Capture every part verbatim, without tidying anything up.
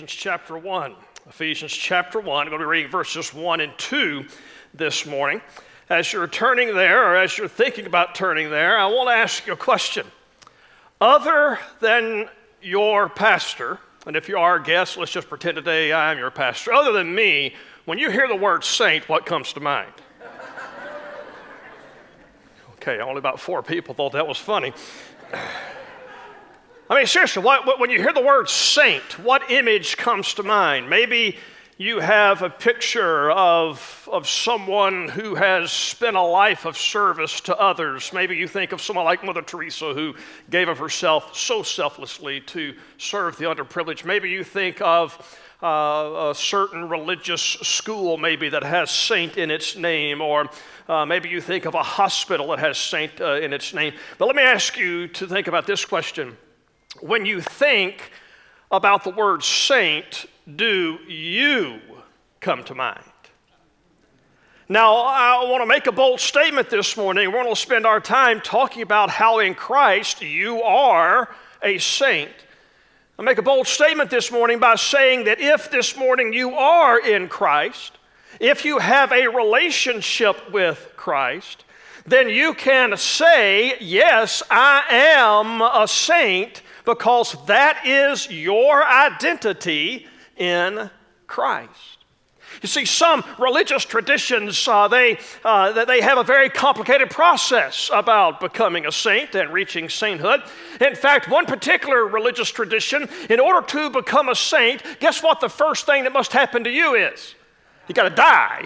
Ephesians chapter one. Ephesians chapter one, I'm going to be reading verses one and two this morning. As you're turning there, or as you're thinking about turning there, I want to ask you a question. Other than your pastor, and if you are a guest, let's just pretend today I am your pastor. Other than me, when you hear the word saint, what comes to mind? Okay, only about four people thought that was funny. I mean, seriously, what, what, when you hear the word saint, what image comes to mind? Maybe you have a picture of, of someone who has spent a life of service to others. Maybe you think of someone like Mother Teresa, who gave of herself so selflessly to serve the underprivileged. Maybe you think of uh, a certain religious school maybe that has saint in its name, or uh, maybe you think of a hospital that has saint uh, in its name. But let me ask you to think about this question. When you think about the word saint, do you come to mind? Now, I want to make a bold statement this morning. We're going to spend our time talking about how in Christ you are a saint. I'll make a bold statement this morning by saying that if this morning you are in Christ, if you have a relationship with Christ, then you can say, yes, I am a saint, because that is your identity in Christ. You see, some religious traditions, uh, they, uh, they have a very complicated process about becoming a saint and reaching sainthood. In fact, one particular religious tradition, in order to become a saint, guess what the first thing that must happen to you is? You got to die.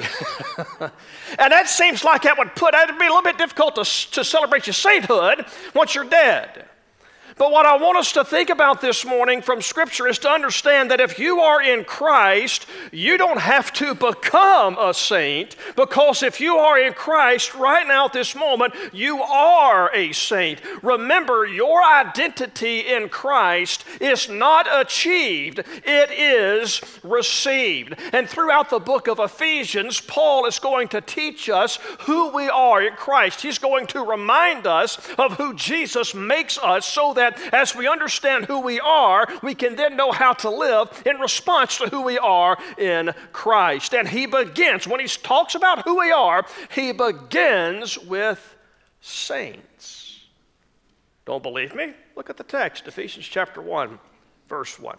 And that seems like that would put, it'd be a little bit difficult to, to celebrate your sainthood once you're dead. But what I want us to think about this morning from Scripture is to understand that if you are in Christ, you don't have to become a saint, because if you are in Christ right now at this moment, you are a saint. Remember, your identity in Christ is not achieved, it is received. And throughout the book of Ephesians, Paul is going to teach us who we are in Christ. He's going to remind us of who Jesus makes us, so that as we understand who we are, we can then know how to live in response to who we are in Christ. And he begins, when he talks about who we are, he begins with saints. Don't believe me? Look at the text, Ephesians chapter one, verse one.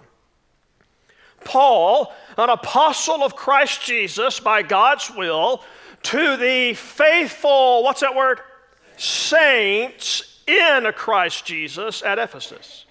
Paul, an apostle of Christ Jesus by God's will, to the faithful, what's that word? Saints in Christ Jesus at Ephesus.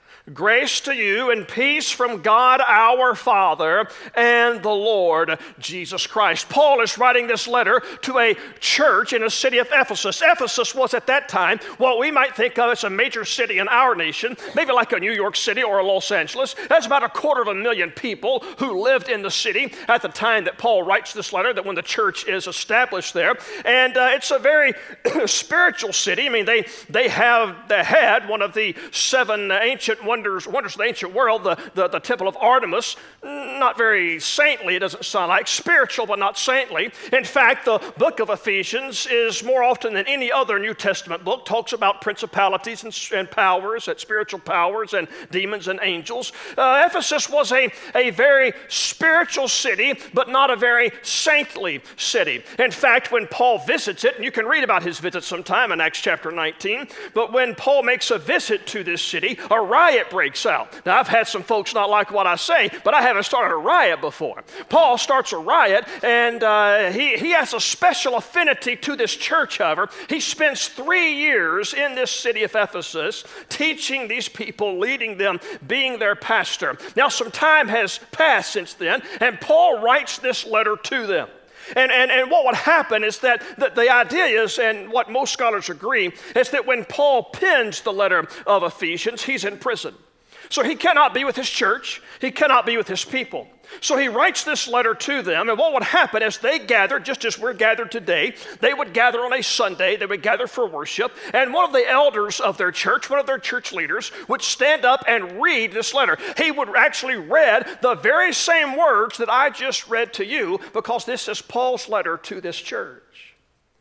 Grace to you and peace from God our Father and the Lord Jesus Christ. Paul is writing this letter to a church in the city of Ephesus. Ephesus was at that time what we might think of as a major city in our nation, maybe like a New York City or a Los Angeles. That's about a quarter of a million people who lived in the city at the time that Paul writes this letter, that when the church is established there. And uh, it's a very spiritual city. I mean, they, they have they had one of the seven ancient Wonders, wonders of the ancient world, the, the, the temple of Artemis. Not very saintly, it doesn't sound like. Spiritual, but not saintly. In fact, the book of Ephesians is more often than any other New Testament book, talks about principalities and, and powers, and spiritual powers, and demons and angels. Uh, Ephesus was a, a very spiritual city, but not a very saintly city. In fact, when Paul visits it, and you can read about his visit sometime in Acts chapter nineteen, but when Paul makes a visit to this city, a riot breaks out. Now, I've had some folks not like what I say, but I haven't started a riot before. Paul starts a riot, and uh, he, he has a special affinity to this church, however. He spends three years in this city of Ephesus teaching these people, leading them, being their pastor. Now, some time has passed since then, and Paul writes this letter to them. And, and, and what would happen is that, that the idea is, and what most scholars agree, is that when Paul pens the letter of Ephesians, he's in prison. So he cannot be with his church. He cannot be with his people. So he writes this letter to them, and what would happen is they gathered, just as we're gathered today, they would gather on a Sunday, they would gather for worship, and one of the elders of their church, one of their church leaders, would stand up and read this letter. He would actually read the very same words that I just read to you, because this is Paul's letter to this church.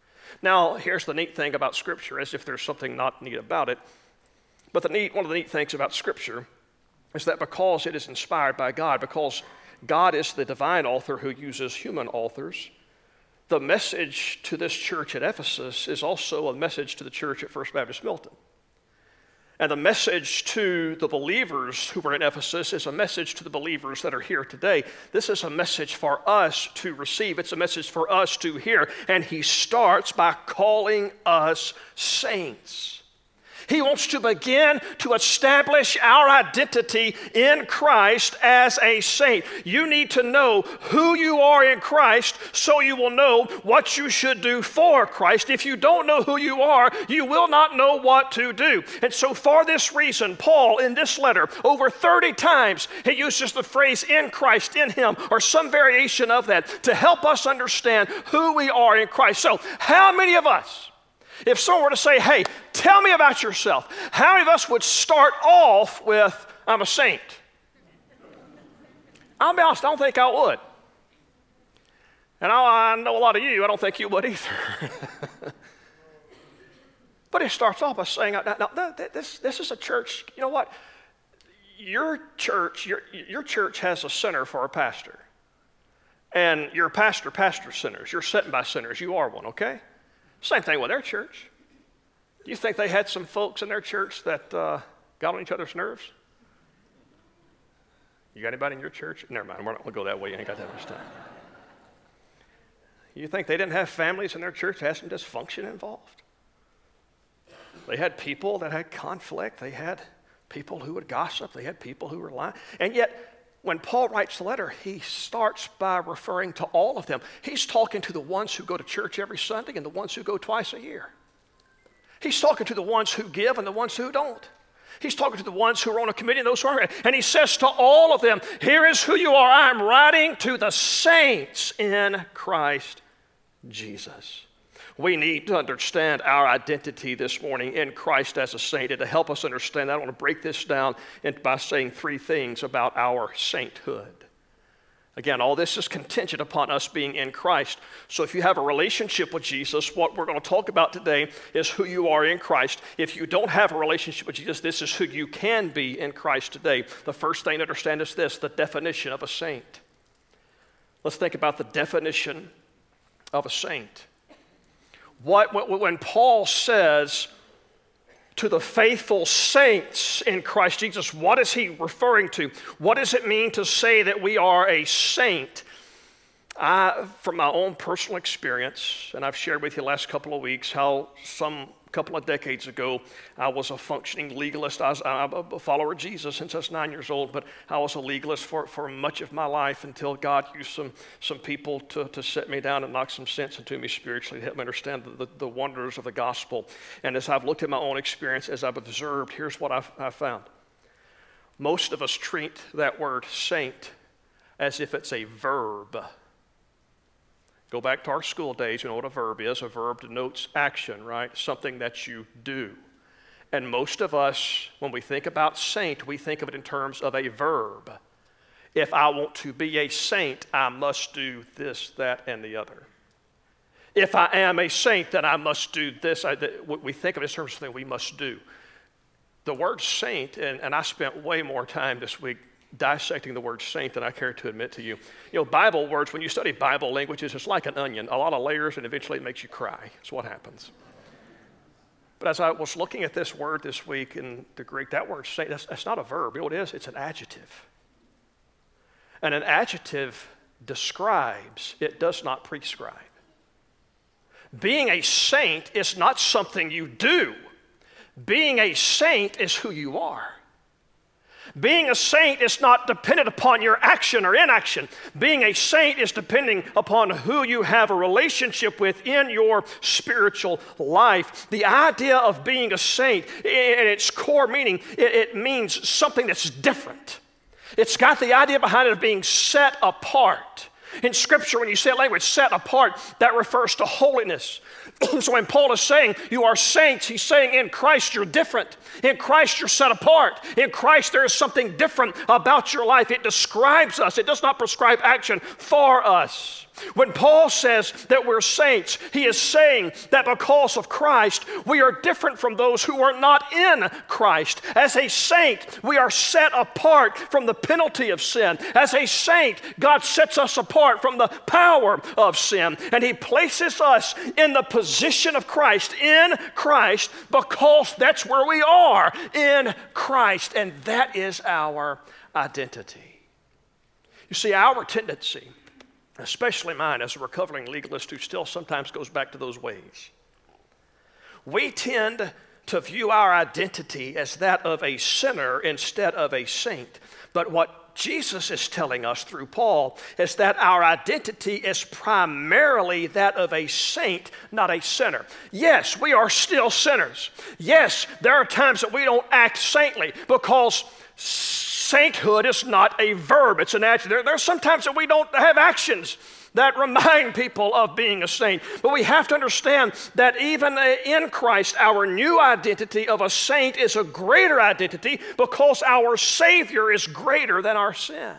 Now, here's the neat thing about Scripture, as if there's something not neat about it, but the neat, one of the neat things about Scripture is that because it is inspired by God, because God is the divine author who uses human authors, the message to this church at Ephesus is also a message to the church at First Baptist Milton. And the message to the believers who were in Ephesus is a message to the believers that are here today. This is a message for us to receive. It's a message for us to hear. And he starts by calling us saints. He wants to begin to establish our identity in Christ as a saint. You need to know who you are in Christ so you will know what you should do for Christ. If you don't know who you are, you will not know what to do. And so for this reason, Paul in this letter, over thirty times, he uses the phrase in Christ, in him, or some variation of that to help us understand who we are in Christ. So how many of us, if someone were to say, hey, tell me about yourself, how many of us would start off with, I'm a saint? I'll be honest, I don't think I would. And I, I know a lot of you, I don't think you would either. But it starts off by saying, now, now, this, this is a church, you know what? Your church, your, your church has a center for a pastor. And your pastor pastors sinners. You're sitting by sinners. You are one, okay? Same thing with their church. Do you think they had some folks in their church that uh, got on each other's nerves? You got anybody in your church? Never mind, we're not going to go that way. You ain't got that much time. You think they didn't have families in their church that had some dysfunction involved? They had people that had conflict. They had people who would gossip. They had people who were lying. And yet, when Paul writes the letter, he starts by referring to all of them. He's talking to the ones who go to church every Sunday and the ones who go twice a year. He's talking to the ones who give and the ones who don't. He's talking to the ones who are on a committee and those who aren't. And he says to all of them, here is who you are. I'm writing to the saints in Christ Jesus. We need to understand our identity this morning in Christ as a saint. And to help us understand that, I want to break this down by saying three things about our sainthood. Again, all this is contingent upon us being in Christ. So if you have a relationship with Jesus, what we're going to talk about today is who you are in Christ. If you don't have a relationship with Jesus, this is who you can be in Christ today. The first thing to understand is this, the definition of a saint. Let's think about the definition of a saint. What, when Paul says to the faithful saints in Christ Jesus, what is he referring to? What does it mean to say that we are a saint? I, from my own personal experience, and I've shared with you the last couple of weeks how some couple of decades ago, I was a functioning legalist. I was I'm a follower of Jesus since I was nine years old, but I was a legalist for, for much of my life until God used some, some people to, to sit me down and knock some sense into me spiritually to help me understand the, the, the wonders of the gospel. And as I've looked at my own experience, as I've observed, here's what I've, I've found. Most of us treat that word saint as if it's a verb. Go back to our school days, you know what a verb is. A verb denotes action, right? Something that you do. And most of us, when we think about saint, we think of it in terms of a verb. If I want to be a saint, I must do this, that, and the other. If I am a saint, then I must do this. I, the, we think of it in terms of something we must do. The word saint, and, and I spent way more time this week dissecting the word saint than I care to admit to you. You know, Bible words, when you study Bible languages, it's like an onion, a lot of layers, and eventually it makes you cry. That's what happens. But as I was looking at this word this week in the Greek, that word saint, that's, that's not a verb. You know what it is? It's an adjective. And an adjective describes, it does not prescribe. Being a saint is not something you do. Being a saint is who you are. Being a saint is not dependent upon your action or inaction. Being a saint is depending upon who you have a relationship with in your spiritual life. The idea of being a saint, in its core meaning, it, it means something that's different. It's got the idea behind it of being set apart. In Scripture, when you say language, set apart, that refers to holiness. So when Paul is saying you are saints, he's saying in Christ you're different. In Christ you're set apart. In Christ there is something different about your life. It describes us. It does not prescribe action for us. When Paul says that we're saints, he is saying that because of Christ, we are different from those who are not in Christ. As a saint, we are set apart from the penalty of sin. As a saint, God sets us apart from the power of sin, and he places us in the position of Christ, in Christ, because that's where we are, in Christ, and that is our identity. You see, our tendency, especially mine as a recovering legalist who still sometimes goes back to those ways, we tend to view our identity as that of a sinner instead of a saint. But what Jesus is telling us through Paul is that our identity is primarily that of a saint, not a sinner. Yes, we are still sinners. Yes, there are times that we don't act saintly because sainthood is not a verb, it's an adjective. There, there are some times that we don't have actions that remind people of being a saint. But we have to understand that even in Christ, our new identity of a saint is a greater identity because our Savior is greater than our sin.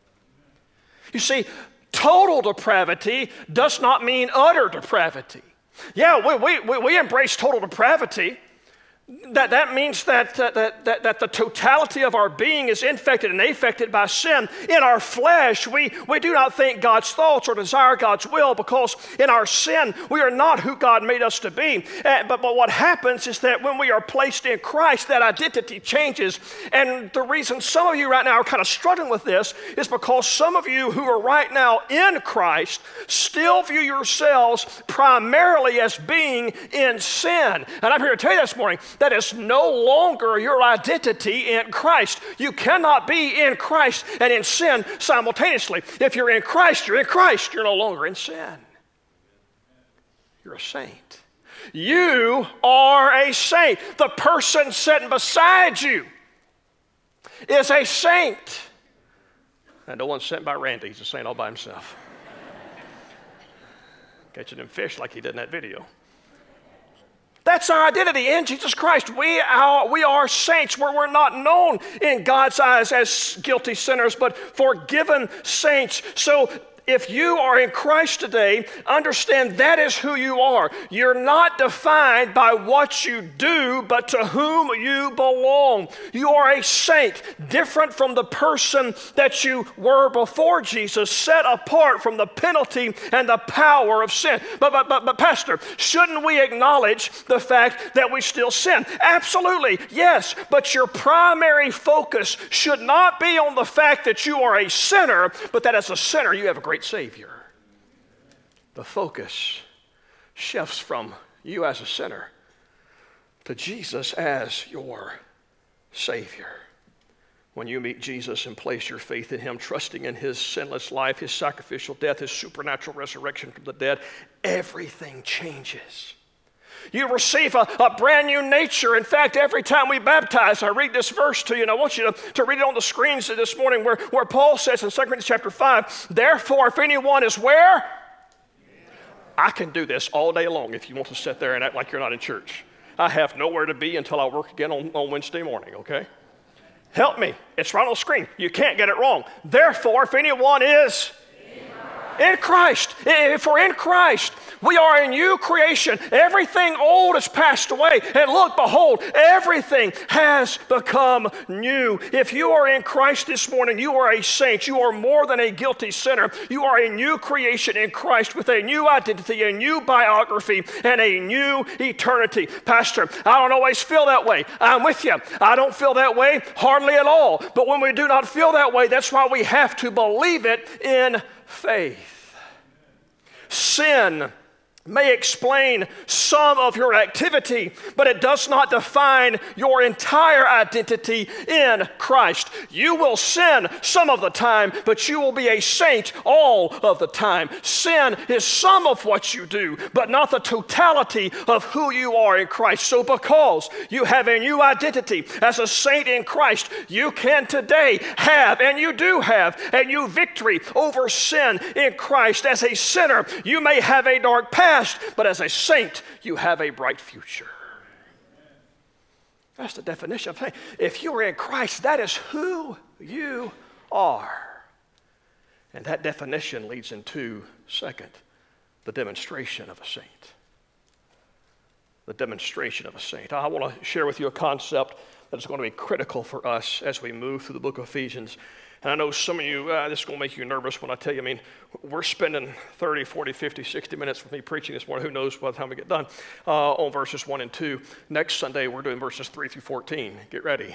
You see, total depravity does not mean utter depravity. Yeah, we, we, we embrace total depravity. That, that means that, uh, that, that, that the totality of our being is infected and affected by sin. In our flesh, we, we do not think God's thoughts or desire God's will because in our sin, we are not who God made us to be. Uh, but, but what happens is that when we are placed in Christ, that identity changes. And the reason some of you right now are kind of struggling with this is because some of you who are right now in Christ still view yourselves primarily as being in sin. And I'm here to tell you this morning, that is no longer your identity in Christ. You cannot be in Christ and in sin simultaneously. If you're in Christ, you're in Christ. You're no longer in sin. You're a saint. You are a saint. The person sitting beside you is a saint. And no one's sent by Randy. He's a saint all by himself. Catching them fish like he did in that video. That's our identity in Jesus Christ. We are, we are saints where we're not known in God's eyes as guilty sinners, but forgiven saints. So if you are in Christ today, understand that is who you are. You're not defined by what you do, but to whom you belong. You are a saint, different from the person that you were before Jesus, set apart from the penalty and the power of sin. But, but, but, but Pastor, shouldn't we acknowledge the fact that we still sin? Absolutely, yes, but your primary focus should not be on the fact that you are a sinner, but that as a sinner you have a great Savior. The focus shifts from you as a sinner to Jesus as your Savior. When you meet Jesus and place your faith in him, trusting in his sinless life, his sacrificial death, his supernatural resurrection from the dead, everything changes. You receive a, a brand new nature. In fact, every time we baptize, I read this verse to you, and I want you to, to read it on the screens this morning where, where Paul says in Second Corinthians chapter five, therefore, if anyone is where? I can do this all day long if you want to sit there and act like you're not in church. I have nowhere to be until I work again on, on Wednesday morning, okay? Help me. It's right on the screen. You can't get it wrong. Therefore, if anyone is in Christ, if we're in Christ, we are a new creation. Everything old has passed away. And look, behold, everything has become new. If you are in Christ this morning, you are a saint. You are more than a guilty sinner. You are a new creation in Christ with a new identity, a new biography, and a new eternity. Pastor, I don't always feel that way. I'm with you. I don't feel that way hardly at all. But when we do not feel that way, that's why we have to believe it in faith. Sin may explain some of your activity, but it does not define your entire identity in Christ. You will sin some of the time, but you will be a saint all of the time. Sin is some of what you do, but not the totality of who you are in Christ. So because you have a new identity as a saint in Christ, you can today have, and you do have, a new victory over sin in Christ. As a sinner, you may have a dark past, but as a saint, you have a bright future. That's the definition of faith. If you are in Christ, that is who you are. And that definition leads into Second, the demonstration of a saint. The demonstration of a saint. I want to share with you a concept that is going to be critical for us as we move through the book of Ephesians. And I know some of you, uh, this is going to make you nervous when I tell you, I mean, we're spending thirty, forty, fifty, sixty minutes with me preaching this morning. Who knows by the time we get done uh, on verses one and two. Next Sunday, we're doing verses three through fourteen. Get ready.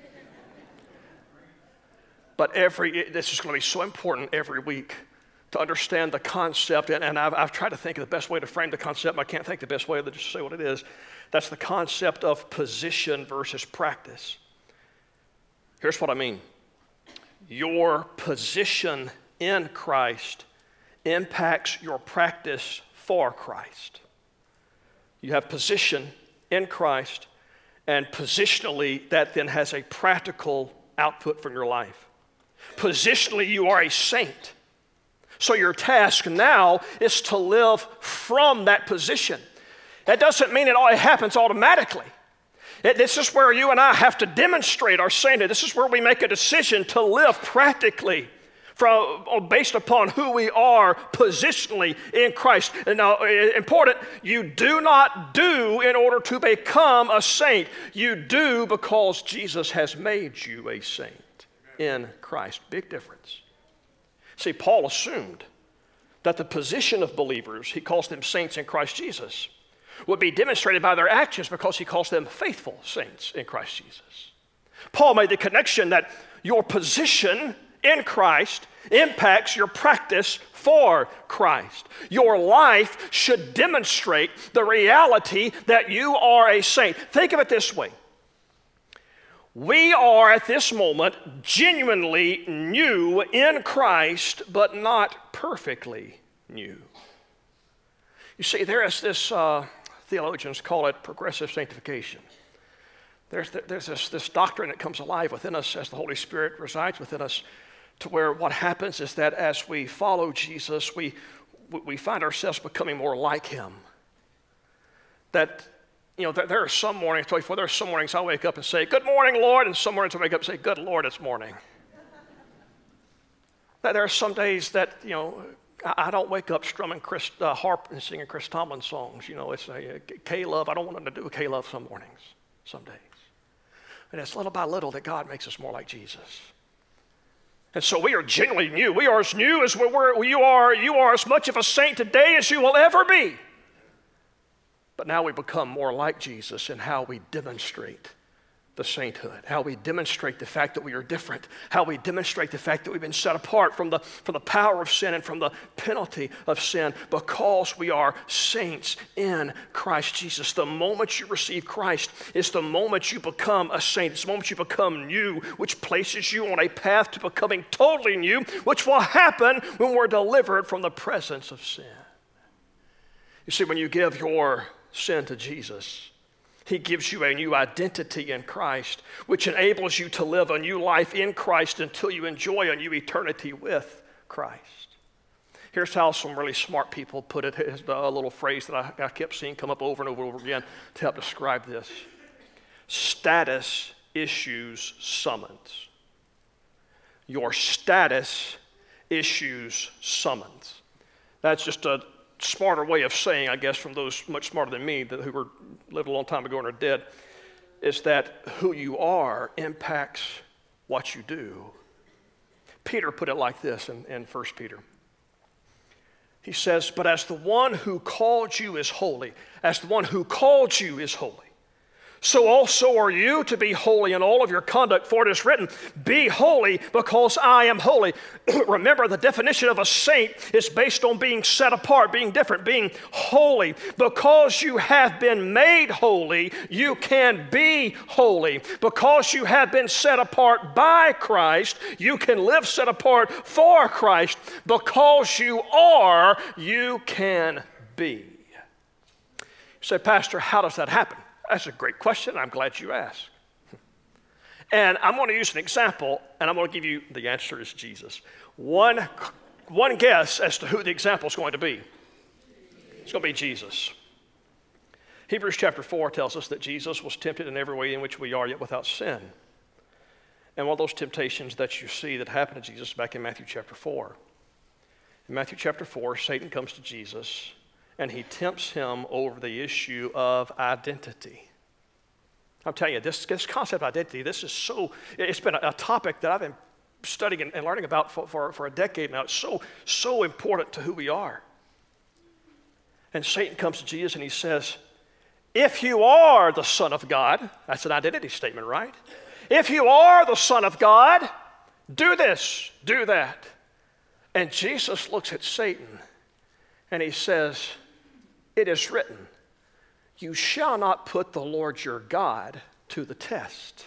But every, this is going to be so important every week to understand the concept. And, and I've, I've tried to think of the best way to frame the concept, but I can't think the best way to just say what it is. That's the concept of position versus practice. Here's what I mean. Your position in Christ impacts your practice for Christ. You have position in Christ, and positionally, that then has a practical output from your life. Positionally, you are a saint. So your task now is to live from that position. That doesn't mean it all happens automatically. It, this is where you and I have to demonstrate our sainthood. This is where we make a decision to live practically from, based upon who we are positionally in Christ. And now, important, you do not do in order to become a saint. You do because Jesus has made you a saint in Christ. Big difference. See, Paul assumed that the position of believers, he calls them saints in Christ Jesus, would be demonstrated by their actions because he calls them faithful saints in Christ Jesus. Paul made the connection that your position in Christ impacts your practice for Christ. Your life should demonstrate the reality that you are a saint. Think of it this way. We are at this moment genuinely new in Christ, but not perfectly new. You see, there is this, uh, theologians call it progressive sanctification. There's, there's this, this doctrine that comes alive within us as the Holy Spirit resides within us, to where what happens is that as we follow Jesus, we, we find ourselves becoming more like him. That, you know, there are some mornings, there are some mornings I wake up and say, "Good morning, Lord," and some mornings I wake up and say, "Good Lord, it's morning." That there are some days that, you know, I don't wake up strumming Chris, uh, harp and singing Chris Tomlin songs. You know, it's a, a K-Love. I don't want them to do a K-Love some mornings, some days. And it's little by little that God makes us more like Jesus. And so we are genuinely new. We are as new as we were. You are, you are as much of a saint today as you will ever be. But now we become more like Jesus in how we demonstrate the sainthood, how we demonstrate the fact that we are different, how we demonstrate the fact that we've been set apart from the, from the power of sin and from the penalty of sin because we are saints in Christ Jesus. The moment you receive Christ is the moment you become a saint. It's the moment you become new, which places you on a path to becoming totally new, which will happen when we're delivered from the presence of sin. You see, when you give your sin to Jesus, he gives you a new identity in Christ, which enables you to live a new life in Christ until you enjoy a new eternity with Christ. Here's how some really smart people put it. Here's a little phrase that I, I kept seeing come up over and over and over again to help describe this. Status issues summons. Your status issues summons. That's just a smarter way of saying, I guess, from those much smarter than me that who were lived a long time ago and are dead, is that who you are impacts what you do. Peter put it like this in, in First Peter. He says, "But as the one who called you is holy, as the one who called you is holy, so also are you to be holy in all of your conduct, for it is written, 'Be holy because I am holy.'" Remember, the definition of a saint is based on being set apart, being different, being holy. Because you have been made holy, you can be holy. Because you have been set apart by Christ, you can live set apart for Christ. Because you are, you can be. You say, "Pastor, how does that happen?" That's a great question. I'm glad you asked. And I'm going to use an example, and I'm going to give you the answer is Jesus. One, one guess as to who the example is going to be. It's going to be Jesus. Hebrews chapter four tells us that Jesus was tempted in every way in which we are, yet without sin. And one of those temptations that you see that happened to Jesus back in Matthew chapter four In Matthew chapter four, Satan comes to Jesus and he tempts him over the issue of identity. I'm telling you, this, this concept of identity, this is so, it's been a, a topic that I've been studying and, and learning about for, for, for a decade now. It's so, so important to who we are. And Satan comes to Jesus and he says, if you are the Son of God, that's an identity statement, right? If you are the Son of God, do this, do that. And Jesus looks at Satan and he says, it is written, you shall not put the Lord your God to the test.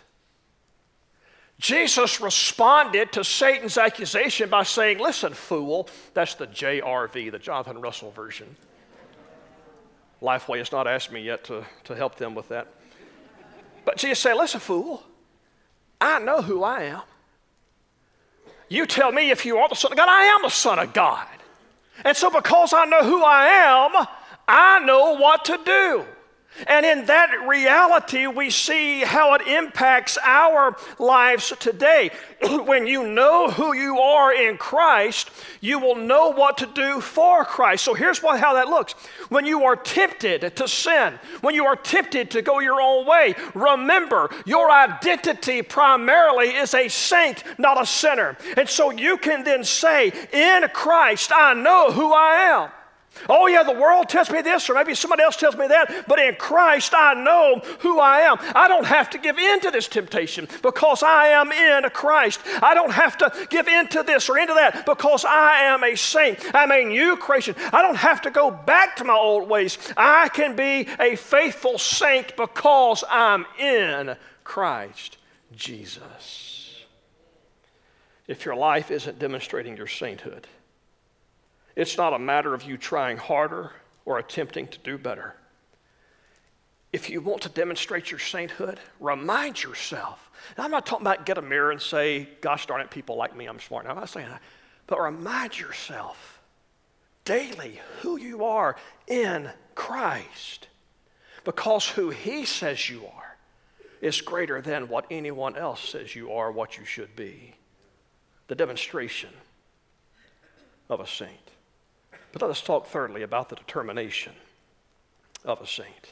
Jesus responded to Satan's accusation by saying, listen, fool, that's the J R V, the Jonathan Russell version. Lifeway has not asked me yet to, to help them with that. But Jesus said, listen, fool, I know who I am. You tell me if you are the Son of God, I am the Son of God. And so because I know who I am, I know what to do. And in that reality, we see how it impacts our lives today. When you know who you are in Christ, you will know what to do for Christ. So here's what, how that looks. When you are tempted to sin, when you are tempted to go your own way, remember, your identity primarily is a saint, not a sinner. And so you can then say, in Christ, I know who I am. Oh yeah, the world tells me this, or maybe somebody else tells me that, but in Christ I know who I am. I don't have to give in to this temptation because I am in Christ. I don't have to give in to this or into that because I am a saint. I'm a new creation. I don't have to go back to my old ways. I can be a faithful saint because I'm in Christ Jesus. If your life isn't demonstrating your sainthood, it's not a matter of you trying harder or attempting to do better. If you want to demonstrate your sainthood, remind yourself. Now, I'm not talking about get a mirror and say, gosh darn it, people like me, I'm smart. Now, I'm not saying that. But remind yourself daily who you are in Christ. Because who he says you are is greater than what anyone else says you are, what you should be. The demonstration of a saint. But let us talk thirdly about the determination of a saint.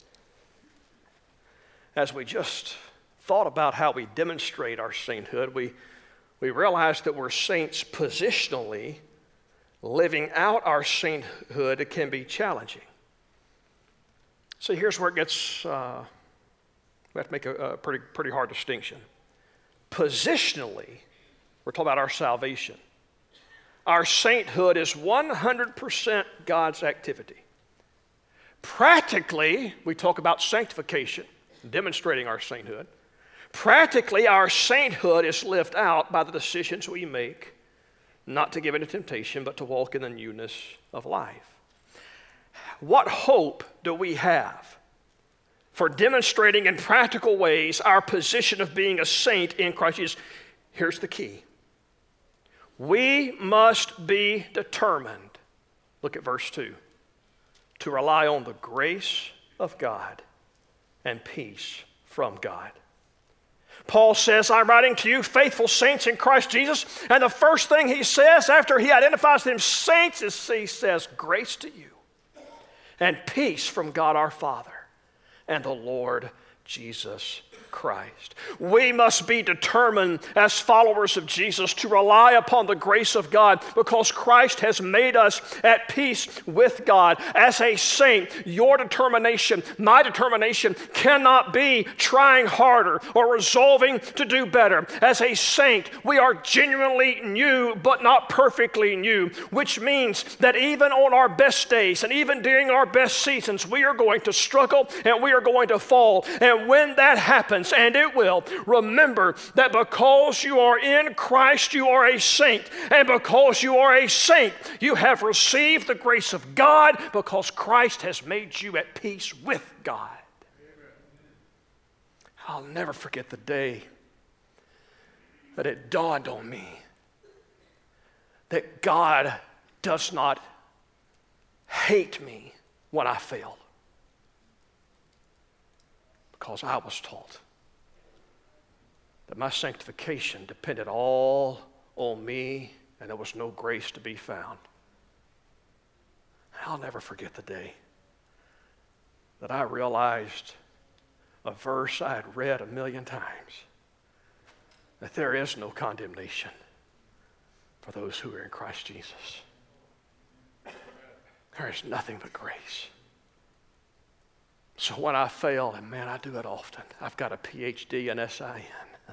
As we just thought about how we demonstrate our sainthood, we, we realized that we're saints positionally. Living out our sainthood can be challenging. So here's where it gets, uh, we have to make a, a pretty, pretty hard distinction. Positionally, we're talking about our salvation. Our sainthood is one hundred percent God's activity. Practically, we talk about sanctification, demonstrating our sainthood. Practically, our sainthood is lived out by the decisions we make, not to give in to temptation, but to walk in the newness of life. What hope do we have for demonstrating in practical ways our position of being a saint in Christ Jesus? Here's the key. We must be determined, look at verse two, to rely on the grace of God and peace from God. Paul says, I'm writing to you, faithful saints in Christ Jesus, and the first thing he says after he identifies them saints is he says, grace to you and peace from God our Father and the Lord Jesus Christ. We must be determined as followers of Jesus to rely upon the grace of God because Christ has made us at peace with God. As a saint, your determination, my determination cannot be trying harder or resolving to do better. As a saint, we are genuinely new but not perfectly new, which means that even on our best days and even during our best seasons, we are going to struggle and we are going to fall. And when that happens, and it will, remember that because you are in Christ, you are a saint. And because you are a saint, you have received the grace of God because Christ has made you at peace with God. Amen. I'll never forget the day that it dawned on me that God does not hate me when I fail. Because I was taught that my sanctification depended all on me and there was no grace to be found I'll never forget the day that I realized a verse I had read a million times, that there is no condemnation for those who are in Christ Jesus. There is nothing but grace. So when I fail, and man, I do it often, I've got a P H D in S I N.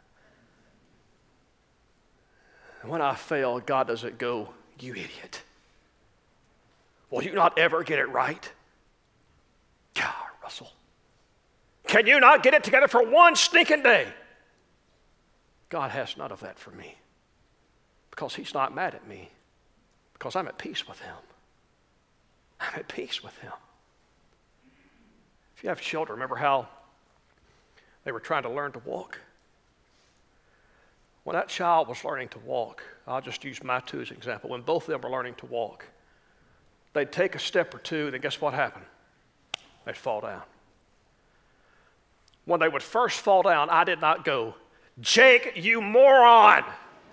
And when I fail, God doesn't go, you idiot. Will you not ever get it right? God, Russell. Can you not get it together for one stinking day? God has none of that for me. Because he's not mad at me. Because I'm at peace with him. I'm at peace with him. If you have children, remember how they were trying to learn to walk? When that child was learning to walk, I'll just use my two as an example. When both of them were learning to walk, they'd take a step or two, then guess what happened? They'd fall down. When they would first fall down, I did not go, Jake, you moron.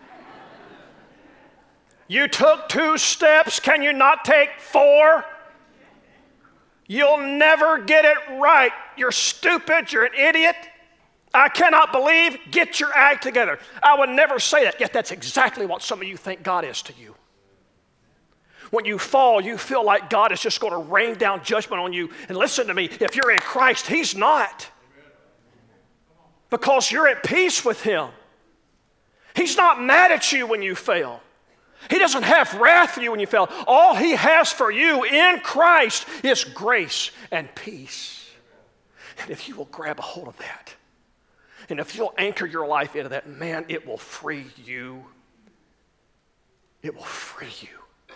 You took two steps, can you not take four? You'll never get it right. You're stupid, you're an idiot. I cannot believe, get your act together. I would never say that, yet that's exactly what some of you think God is to you. When you fall, you feel like God is just going to rain down judgment on you. And listen to me, if you're in Christ, he's not. Because you're at peace with him. He's not mad at you when you fail. He doesn't have wrath for you when you fail. All he has for you in Christ is grace and peace. And if you will grab a hold of that, and if you'll anchor your life into that, man, it will free you. It will free you.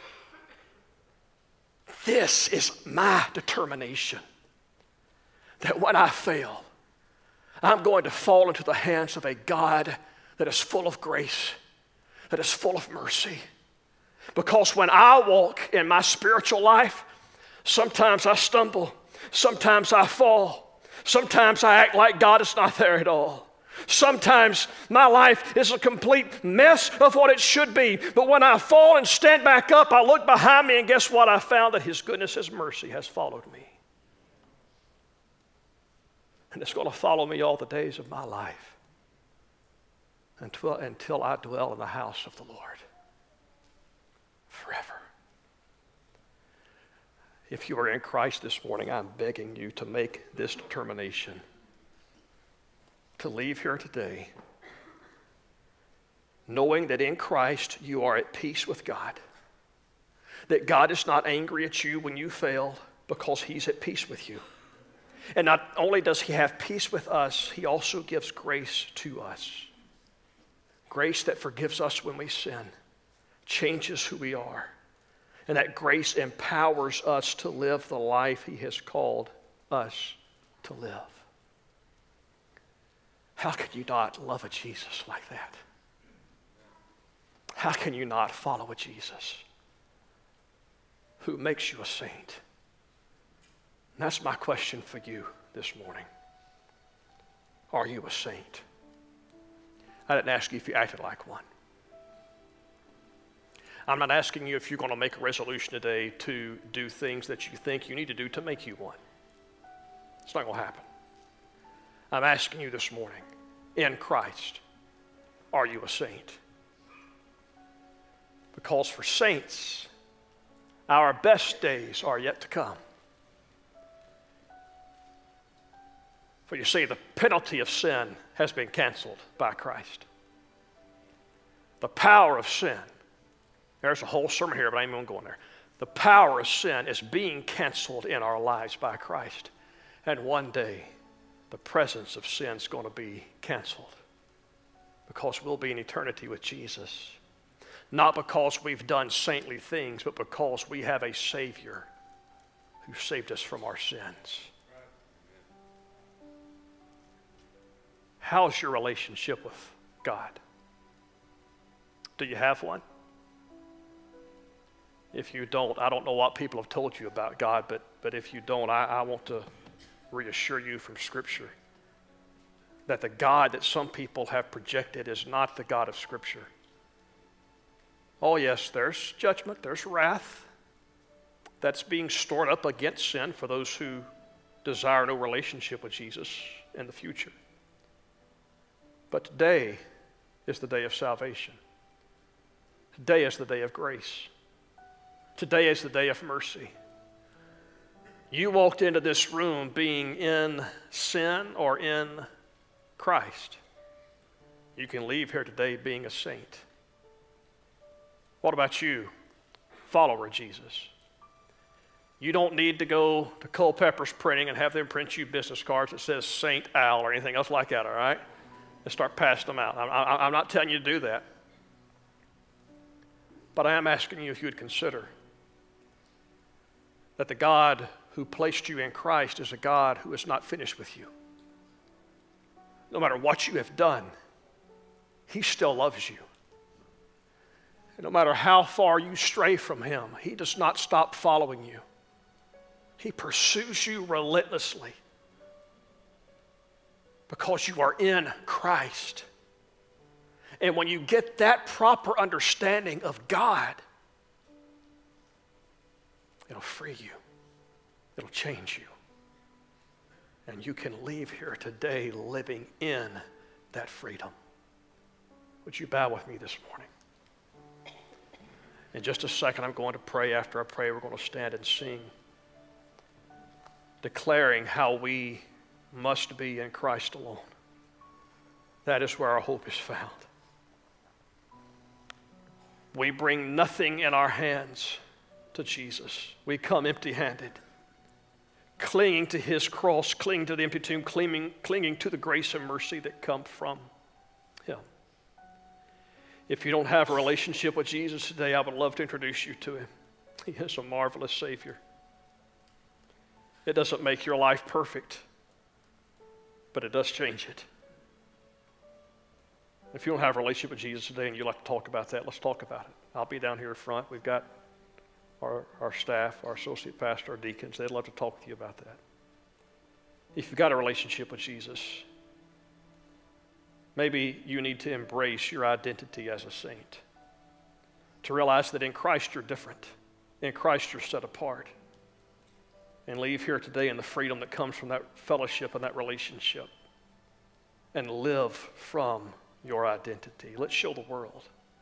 This is my determination, that when I fail, I'm going to fall into the hands of a God that is full of grace, that is full of mercy. Because when I walk in my spiritual life, sometimes I stumble, sometimes I fall, sometimes I act like God is not there at all. Sometimes my life is a complete mess of what it should be. But when I fall and stand back up, I look behind me and guess what? I found that his goodness, his mercy has followed me. And it's going to follow me all the days of my life until, until I dwell in the house of the Lord forever. If you are in Christ this morning, I'm begging you to make this determination to leave here today knowing that in Christ you are at peace with God, that God is not angry at you when you fail because he's at peace with you. And not only does he have peace with us, he also gives grace to us. Grace that forgives us when we sin, changes who we are, and that grace empowers us to live the life he has called us to live. How can you not love a Jesus like that? How can you not follow a Jesus who makes you a saint? And that's my question for you this morning. Are you a saint? I didn't ask you if you acted like one. I'm not asking you if you're going to make a resolution today to do things that you think you need to do to make you one. It's not going to happen. I'm asking you this morning, in Christ, are you a saint? Because for saints, our best days are yet to come. For you see, the penalty of sin has been canceled by Christ. The power of sin, there's a whole sermon here, but I ain't even going there. The power of sin is being canceled in our lives by Christ. And one day, the presence of sin is going to be canceled because we'll be in eternity with Jesus. Not because we've done saintly things, but because we have a Savior who saved us from our sins. How's your relationship with God? Do you have one? If you don't, I don't know what people have told you about God, but, but if you don't, I, I want to reassure you from Scripture that the God that some people have projected is not the God of Scripture. Oh yes, there's judgment, there's wrath, that's being stored up against sin for those who desire no relationship with Jesus in the future. But today is the day of salvation. Today is the day of grace. Today is the day of mercy. You walked into this room being in sin or in Christ. You can leave here today being a saint. What about you, follower of Jesus? You don't need to go to Culpepper's Printing and have them print you business cards that says Saint Al or anything else like that, all right? And start passing them out. I'm, I'm not telling you to do that. But I am asking you if you would consider that the God who placed you in Christ is a God who is not finished with you. No matter what you have done, He still loves you. And no matter how far you stray from Him, He does not stop following you. He pursues you relentlessly because you are in Christ. And when you get that proper understanding of God, it'll free you. It'll change you. And you can leave here today living in that freedom. Would you bow with me this morning? In just a second, I'm going to pray. After I pray, we're going to stand and sing, declaring how we must be in Christ alone. That is where our hope is found. We bring nothing in our hands to Jesus. We come empty-handed, clinging to His cross, clinging to the empty tomb, clinging, clinging to the grace and mercy that come from Him. If you don't have a relationship with Jesus today, I would love to introduce you to Him. He is a marvelous Savior. It doesn't make your life perfect, but it does change it. If you don't have a relationship with Jesus today and you'd like to talk about that, let's talk about it. I'll be down here in front. We've got our, our staff, our associate pastor, our deacons. They'd love to talk with you about that. If you've got a relationship with Jesus, maybe you need to embrace your identity as a saint, to realize that in Christ you're different. In Christ you're set apart. And leave here today in the freedom that comes from that fellowship and that relationship. And live from your identity. Let's show the world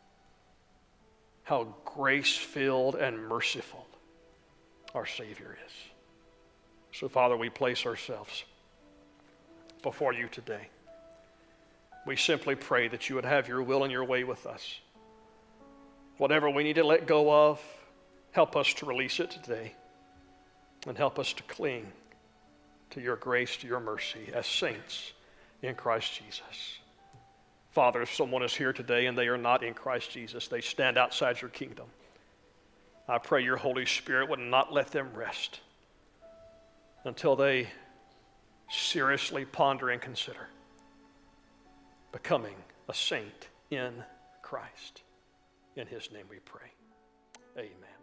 how grace-filled and merciful our Savior is. So, Father, we place ourselves before you today. We simply pray that you would have your will and your way with us. Whatever we need to let go of, help us to release it today. And help us to cling to your grace, to your mercy as saints in Christ Jesus. Father, if someone is here today and they are not in Christ Jesus, they stand outside your kingdom, I pray your Holy Spirit would not let them rest until they seriously ponder and consider becoming a saint in Christ. In His name we pray. Amen.